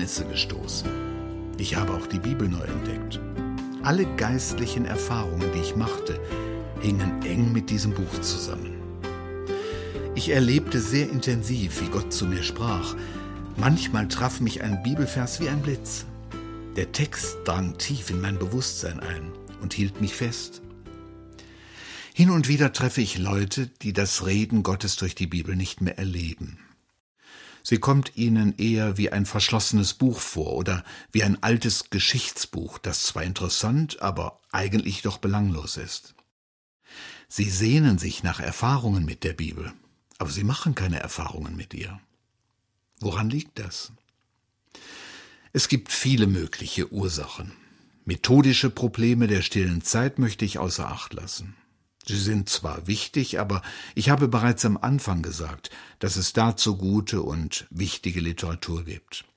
Erkenntnisse gestoßen. Ich habe auch die Bibel neu entdeckt. Alle geistlichen Erfahrungen, die ich machte, hingen eng mit diesem Buch zusammen. Ich erlebte sehr intensiv, wie Gott zu mir sprach. Manchmal traf mich ein Bibelvers wie ein Blitz. Der Text drang tief in mein Bewusstsein ein und hielt mich fest. Hin und wieder treffe ich Leute, die das Reden Gottes durch die Bibel nicht mehr erleben. Sie kommt ihnen eher wie ein verschlossenes Buch vor oder wie ein altes Geschichtsbuch, das zwar interessant, aber eigentlich doch belanglos ist. Sie sehnen sich nach Erfahrungen mit der Bibel, aber sie machen keine Erfahrungen mit ihr. Woran liegt das? Es gibt viele mögliche Ursachen. Methodische Probleme der stillen Zeit möchte ich außer Acht lassen. Sie sind zwar wichtig, aber ich habe bereits am Anfang gesagt, dass es dazu gute und wichtige Literatur gibt.